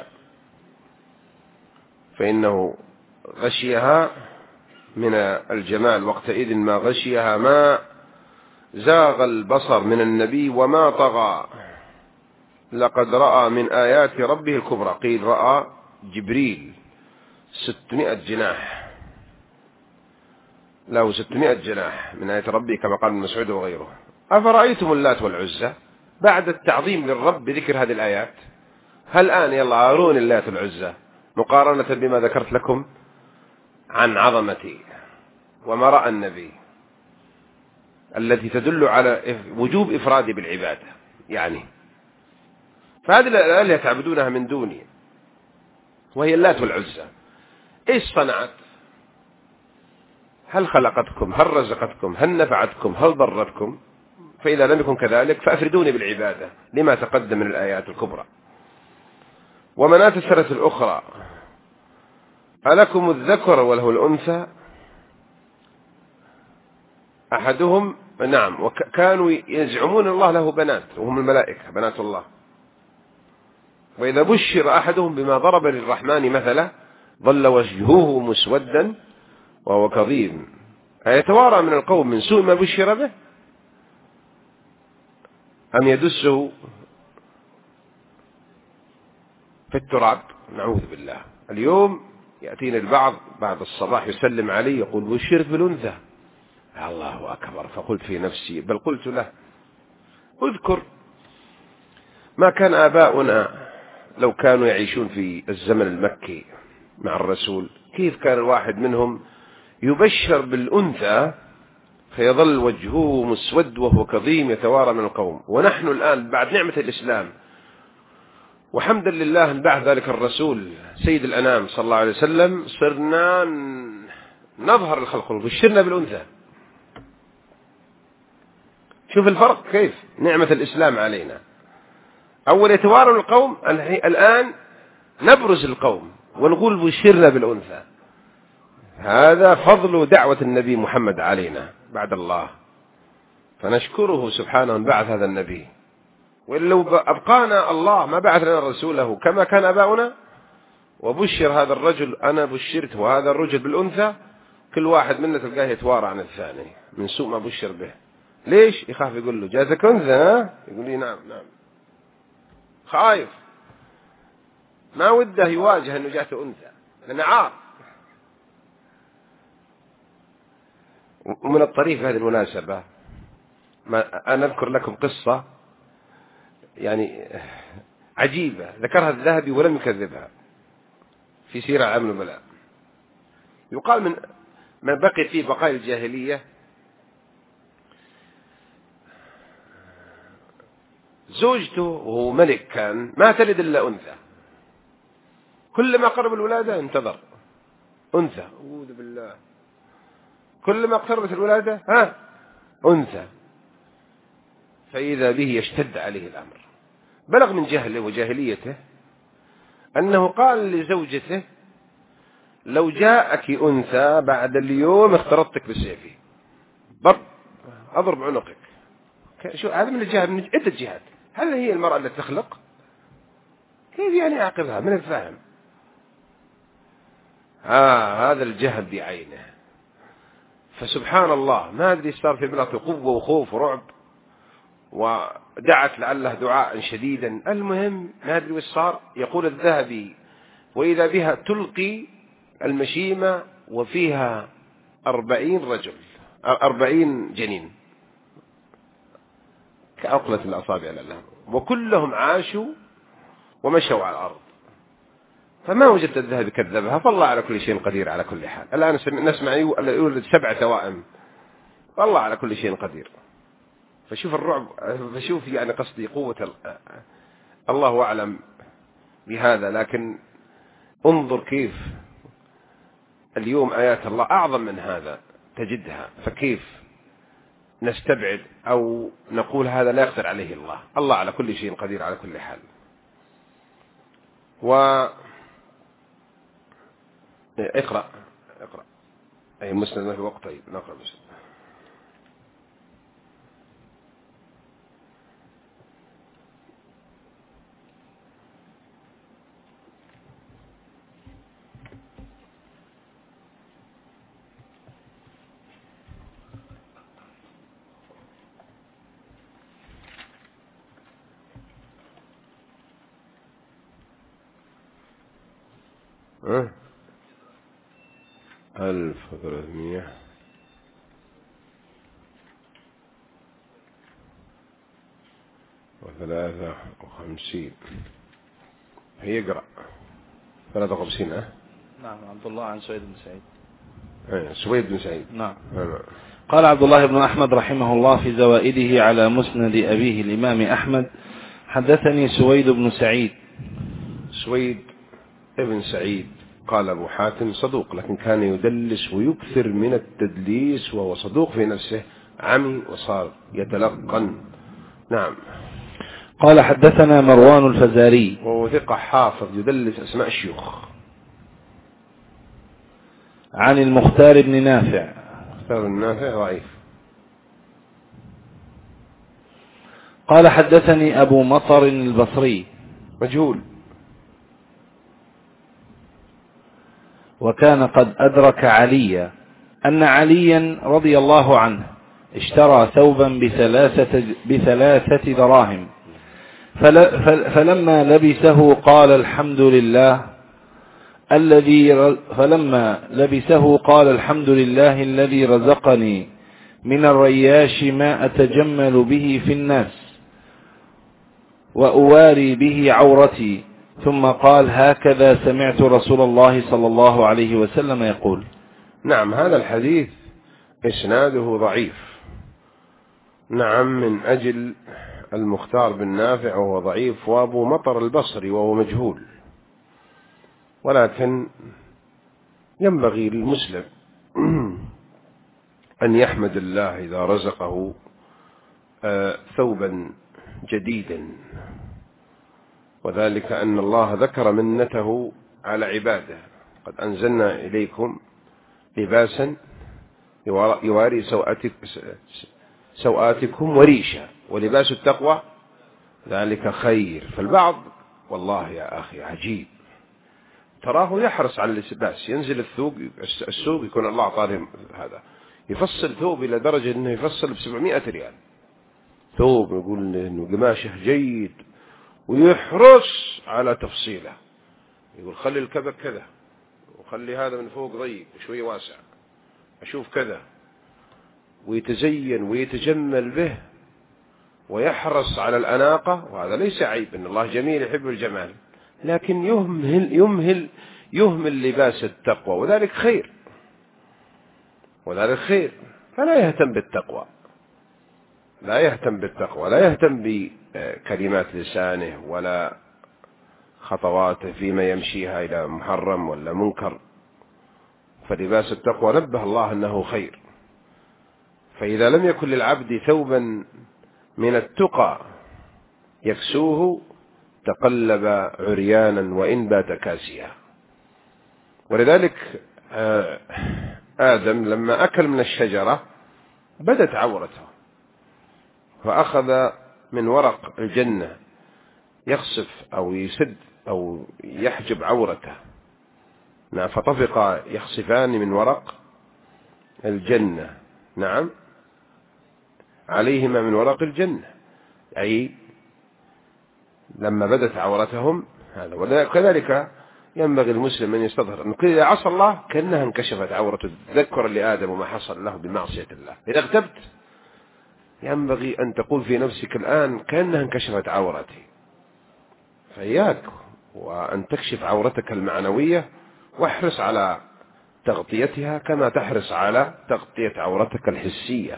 فإنه غشيها من الجمال وقتئذ ما غشيها ما زاغ البصر من النبي وما طغى، لقد رأى من آيات ربه الكبرى. قيل رأى جبريل ستمائة جناح، له ستمائة جناح من آيات ربه كما قال ابن مسعود وغيره. أفرأيتم اللات والعزى؟ بعد التعظيم للرب بذكر هذه الآيات، هل الآن يلا أرون اللات والعزى مقارنة بما ذكرت لكم عن عظمتي وما رأى النبي التي تدل على وجوب إفرادي بالعبادة. يعني فهذه الآلهة تعبدونها من دوني وهي اللات والعزى، إيش صنعت؟ هل خلقتكم؟ هل رزقتكم؟ هل نفعتكم؟ هل ضرتكم؟ فإذا لم يكن كذلك فأفردوني بالعبادة لما تقدم من الآيات الكبرى. ومناة السنة الأخرى ألكم الذكر وله الأنثى؟ أحدهم نعم، وكانوا يزعمون الله له بنات وهم الملائكة بنات الله. وإذا بشر أحدهم بما ضرب للرحمن مثلا ظل وجهه مسودا وهو كظيم، أيتوارى من القوم من سوء ما بشر به أم يدسه في التراب؟ نعوذ بالله. اليوم يأتيني البعض بعد الصباح يسلم علي يقول بشرت بالأنثى. الله أكبر. فقلت في نفسي، بل قلت له اذكر ما كان آباؤنا لو كانوا يعيشون في الزمن المكي مع الرسول، كيف كان الواحد منهم يبشر بالأنثى فيظل وجهه مسود وهو كظيم يتوارى من القوم. ونحن الآن بعد نعمة الإسلام وحمدا لله بعد ذلك الرسول سيد الأنام صلى الله عليه وسلم صرنا نظهر الخلق بشرنا بالأنثى. شوف الفرق كيف نعمة الإسلام علينا. أول يتوارى القوم، الآن نبرز القوم ونقول بشرنا بالأنثى. هذا فضل دعوة النبي محمد علينا بعد الله، فنشكره سبحانه أن بعث هذا النبي. وإن لو أبقانا الله ما بعث لنا رسوله كما كان أباؤنا، وبشر هذا الرجل، أنا بشرت وهذا الرجل بالأنثى، كل واحد منا تلقاه يتوارى عن الثاني من سوء ما بشر به. ليش؟ يخاف يقول له جازك أنثى، يقول لي نعم نعم، خايف، ما وده يواجه أنه جاته أنثى لأنه عار. ومن الطريف هذه المناسبة ما أنا أذكر لكم قصة يعني عجيبة ذكرها الذهبي ولم يكذبها في سيرة عام النبلاء. يقال من من بقي فيه بقايا الجاهلية زوجته وهو ملك كان ما تلد إلا أنثى، كلما قرب الولادة انتظر أنثى، أعوذ بالله، كلما اقتربت الولادة ها أنثى، فإذا به يشتد عليه الأمر. بلغ من جهله وجاهليته أنه قال لزوجته لو جاءك أنثى بعد اليوم اخترطتك بسيفي، ضرب أضرب عنقك. شو هذا من الجهاد، من عدة جهات. هل هي المرأة التي تخلق؟ كيف يعني أعقبها من الفهم؟ آه هذا الجهل بعينه. فسبحان الله ما أدري صار في امرأة قوة وخوف ورعب، ودعت لعله دعاء شديدا. المهم ما أدري وش صار. يقول الذهبي وإذا بها تلقي المشيمة وفيها أربعين رجل، أربعين جنين كأقلة الأصابع لله، وكلهم عاشوا ومشوا على الأرض. فما وجدت الذهبي كذبها، فالله على كل شيء قدير على كل حال. الآن نسمع يولد سبع توائم، والله على كل شيء قدير. فشوف الرعب، فشوف يعني قصدي قوة الله أعلم بهذا. لكن انظر كيف اليوم آيات الله أعظم من هذا تجدها، فكيف نستبعد أو نقول هذا لا يقدر عليه الله؟ الله على كل شيء قدير على كل حال. و اقرأ اقرأ أي مسند ما في وقت. طيب نقرأ مسند. أه؟ ألف وثلاثمية وثلاثة وخمسين. هي يقرأ ثلاثة وخمسين. أه؟ نعم. عبد الله عن سويد بن سعيد. أه سويد بن سعيد. نعم. أه. قال عبد الله بن أحمد رحمه الله في زوائده على مسند أبيه الإمام أحمد: حدثني سويد بن سعيد. سويد ابن سعيد قال أبو حاتم صدوق، لكن كان يدلس ويكثر من التدليس، وهو صدوق في نفسه، عمي وصار يتلقن. نعم. قال حدثنا مروان الفزاري وهو ثقة حافظ يدلس أسماء الشيوخ. عن المختار بن نافع. المختار بن نافع ضعيف. قال حدثني أبو مطر البصري مجهول. وكان قد أدرك عليا أن عليا رضي الله عنه اشترى ثوبا بثلاثة, بثلاثة دراهم، فلما لبسه قال الحمد لله الذي فلما لبسه قال الحمد لله الذي رزقني من الرياش ما أتجمل به في الناس وأواري به عورتي. ثم قال: هكذا سمعت رسول الله صلى الله عليه وسلم يقول. نعم. هذا الحديث إسناده ضعيف. نعم، من أجل المختار بن نافع وهو ضعيف، وأبو مطر البصري وهو مجهول. ولكن ينبغي للمسلم أن يحمد الله إذا رزقه ثوبا جديدا وذلك أن الله ذكر منته على عباده: قد أنزلنا إليكم لباسا يواري سوآتكم وريشا ولباس التقوى ذلك خير. فالبعض والله يا أخي عجيب، تراه يحرص على اللباس، ينزل الثوب السوق يكون الله أعطاه هذا، يفصل ثوب إلى درجة أنه يفصل بسبعمائة ريال ثوب، يقول إنه قماشه جيد ويحرص على تفصيله، يقول خلي الكبك كذا وخلي هذا من فوق ضيق وشوية واسع، أشوف كذا، ويتزين ويتجمل به ويحرص على الأناقة. وهذا ليس عيب، إن الله جميل يحب الجمال، لكن يهمل يمهل يهمل لباس التقوى، وذلك خير وذلك خير. فلا يهتم بالتقوى، لا يهتم بالتقوى، لا يهتم بكلمات لسانه ولا خطواته فيما يمشيها إلى محرم ولا منكر. فلباس التقوى نبه الله أنه خير. فإذا لم يكن للعبد ثوبا من التقى يكسوه تقلب عريانا وإن بات كاسيا. ولذلك آدم لما أكل من الشجرة بدت عورته، فأخذ من ورق الجنة يخسف أو يسد أو يحجب عورته، فطفق يخسفان من ورق الجنة، نعم، عليهما من ورق الجنة، أي لما بدت عورتهم هذا. وكذلك ينبغي المسلم أن يستظهر أن إذا عصى الله كأنها انكشفت عورته، تذكر لآدم وما حصل له بمعصية الله. إذا اغتبت ينبغي أن تقول في نفسك الآن كأنها انكشفت عورتي. فإياك وأن تكشف عورتك المعنوية، واحرص على تغطيتها كما تحرص على تغطية عورتك الحسية.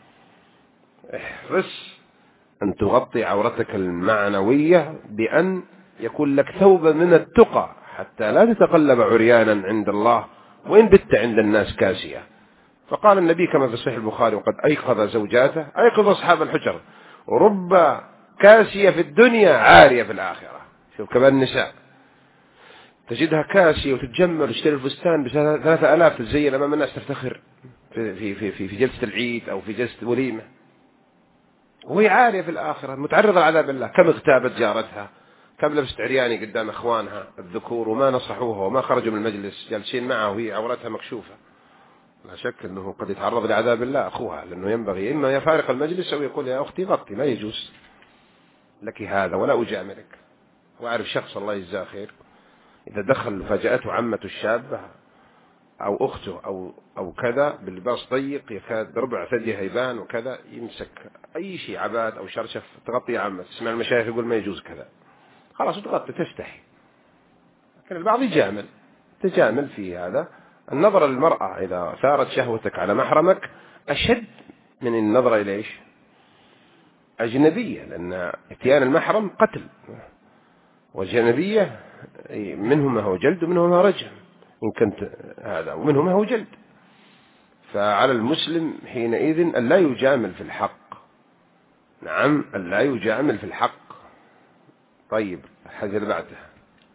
احرص أن تغطي عورتك المعنوية بأن يكون لك ثوبا من التقى حتى لا تتقلب عريانا عند الله وإن بت عند الناس كاسية. فقال النبي كما في صحيح البخاري: وقد أيقظ زوجاته، أيقظ أصحاب الحجر، ورب كاسية في الدنيا عارية في الآخرة. شوف كمان النساء تجدها كاسية وتتجمل وتشتري الفستان بثلاثة آلاف، تتزين أمام الناس تفتخر في, في, في, في, في جلسة العيد أو في جلسة وليمة، وهي عارية في الآخرة متعرضة لعذاب الله. كم اغتابت جارتها، كم لبست عرياني قدام أخوانها الذكور وما نصحوها وما خرجوا من المجلس، جالسين معها وهي عورتها مكشوفة. لا شك أنه قد يتعرض لعذاب الله أخوها، لأنه ينبغي إما يفارق المجلس أو يقول: يا أختي غطي، لا يجوز لك هذا ولا أجاملك. وأعرف شخص الله يجزاه خير إذا دخل فجأته عمة الشابة أو أخته أو أو كذا باللباس ضيق يكاد ربع ثديها يبان وكذا، يمسك أي شيء عباد أو شرشف تغطي عمة. تسمع المشايخ يقول ما يجوز كذا، خلاص تغطي تستحي. لكن البعض يجامل تجامل في هذا. النظر للمرأة إذا ثارت شهوتك على محرمك أشد من النظرة إلى إيش؟ أجنبية، لأن اتيان المحرم قتل، والجنبية منهم ما هو جلد ومنهم ما هو رجم إن كنت هذا، ومنهم ما هو جلد. فعلى المسلم حينئذ أن لا يجامل في الحق، نعم، أن لا يجامل في الحق. طيب الحاجة اللي بعدها.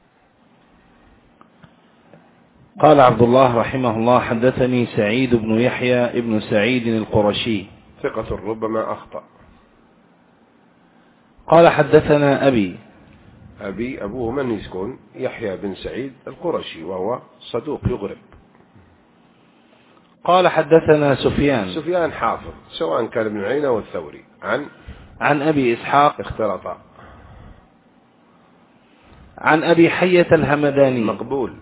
قال عبد الله رحمه الله: حدثني سعيد بن يحيى ابن سعيد القرشي ثقة ربما أخطأ. قال حدثنا أبي أبي أبوه من يسكن؟ يحيى بن سعيد القرشي، وهو صدوق يغرب. قال حدثنا سفيان سفيان حافظ، سواء كان ابن عيينة والثوري، عن عن أبي إسحاق اختلط، عن أبي حية الهمداني مقبول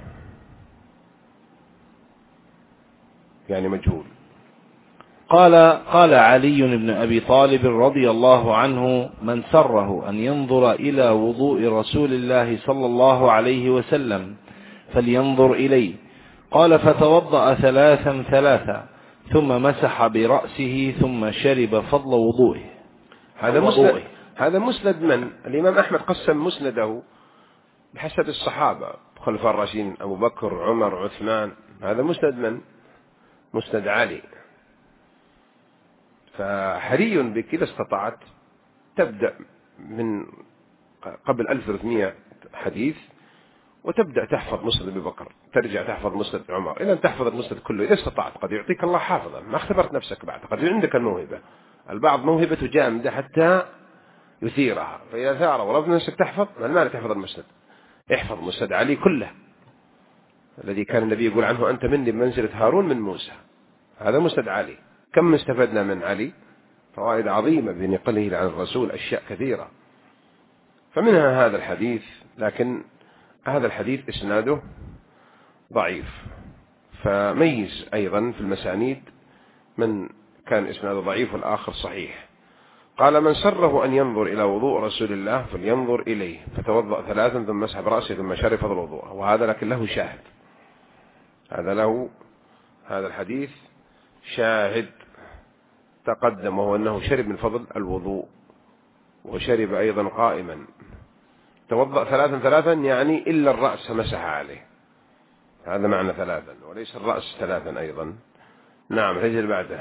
يعني مجهول. قال قال علي بن أبي طالب رضي الله عنه: من سره أن ينظر إلى وضوء رسول الله صلى الله عليه وسلم فلينظر إليه. قال: فتوضأ ثلاثا ثلاثا ثم مسح برأسه ثم شرب فضل وضوئه. هذا مسند هذا مسند من؟ الإمام أحمد قسم مسنده بحسب الصحابة خلفاء الراشدين أبو بكر عمر عثمان. هذا مسند من؟ مسند علي. فحري بك إذا استطعت تبدأ من قبل ألف وثلاثمائة حديث، وتبدأ تحفظ مسند أبي بكر، ترجع تحفظ مسند عمر، إلى أن تحفظ المسند كله إذا استطعت. قد يعطيك الله حافظا، ما اختبرت نفسك بعد، قد عندك الموهبة. البعض موهبته جامدة حتى يثيرها، فإذا ثار ولو نفسك تحفظ، ما المانع تحفظ المسند. احفظ مسند علي كله، الذي كان النبي يقول عنه أنت مني بمنزلة هارون من موسى. هذا مسند علي. كم استفدنا من علي؟ فوائد عظيمة بنقله عن الرسول، أشياء كثيرة. فمنها هذا الحديث، لكن هذا الحديث إسناده ضعيف. فميز أيضا في المسانيد من كان إسناده ضعيف والآخر صحيح. قال من سره أن ينظر إلى وضوء رسول الله فلينظر إليه، فتوضأ ثلاثا ثم مسح برأسه ثم شرب فضل الوضوء. وهذا لكن له شاهد، هذا له هذا الحديث شاهد تقدم، وهو أنه شرب من فضل الوضوء، وشرب أيضا قائما. توضأ ثلاثا ثلاثا يعني إلا الرأس مسح عليه، هذا معنى ثلاثا، وليس الرأس ثلاثا أيضا. نعم. رجل بعده.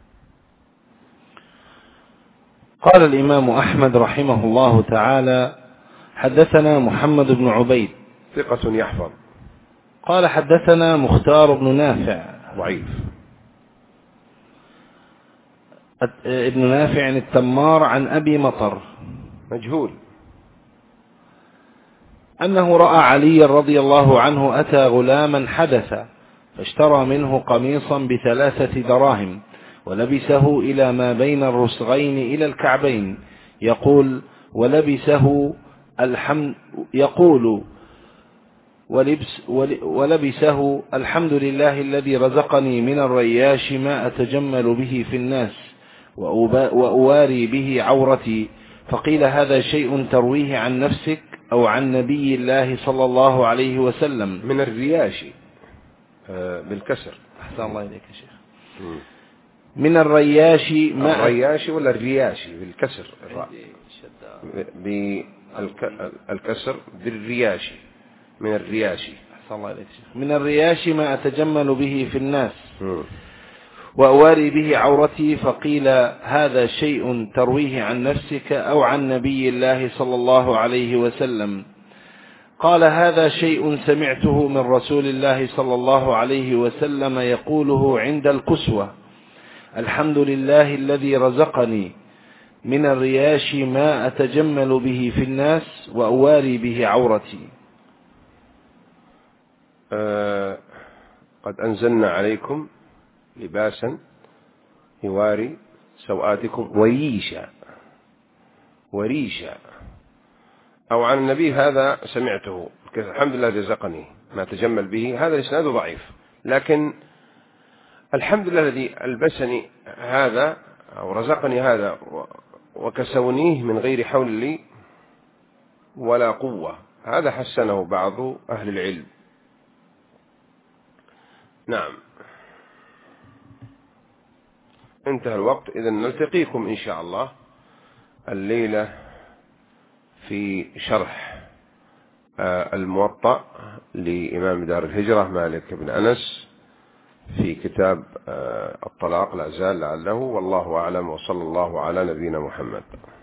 قال الإمام أحمد رحمه الله تعالى: حدثنا محمد بن عبيد ثقة يحفظ. قال حدثنا مختار بن نافع ضعيف. ابن نافع التمار عن أبي مطر مجهول. أنه رأى علي رضي الله عنه أتى غلاما حدث فاشترى منه قميصا بثلاثة دراهم ولبسه إلى ما بين الرسغين إلى الكعبين، يقول ولبسه الحمد يقول ولبس ولبسه الحمد لله الذي رزقني من الرياش ما أتجمل به في الناس وأواري به عورتي. فقيل هذا شيء ترويه عن نفسك أو عن نبي الله صلى الله عليه وسلم؟ من الرياش بالكسر. أحسن الله إليك يا شيخ. من الرياش ما الرياش ولا الرياش بالكسر الراء بالكسر بالرياش من الرياش. أحسن الله إليك شيخ. من الرياش ما أتجمل به في الناس وأواري به عورتي. فقيل هذا شيء ترويه عن نفسك أو عن نبي الله صلى الله عليه وسلم؟ قال هذا شيء سمعته من رسول الله صلى الله عليه وسلم يقوله عند الكسوة: الحمد لله الذي رزقني من الرياش ما أتجمل به في الناس وأواري به عورتي. آه قد أنزلنا عليكم لباسا يواري سوآتكم وريشا وريشا. أو عن النبي هذا سمعته الحمد لله رزقني ما تجمل به. هذا الإسناد ضعيف، لكن الحمد لله الذي ألبسني هذا أو رزقني هذا وكسونيه من غير حول لي ولا قوة، هذا حسنه بعض أهل العلم. نعم. انتهى الوقت، إذن نلتقيكم إن شاء الله الليلة في شرح الموطأ لإمام دار الهجرة مالك بن أنس في كتاب الطلاق لا زال لعله، والله أعلم، وصلى الله على نبينا محمد.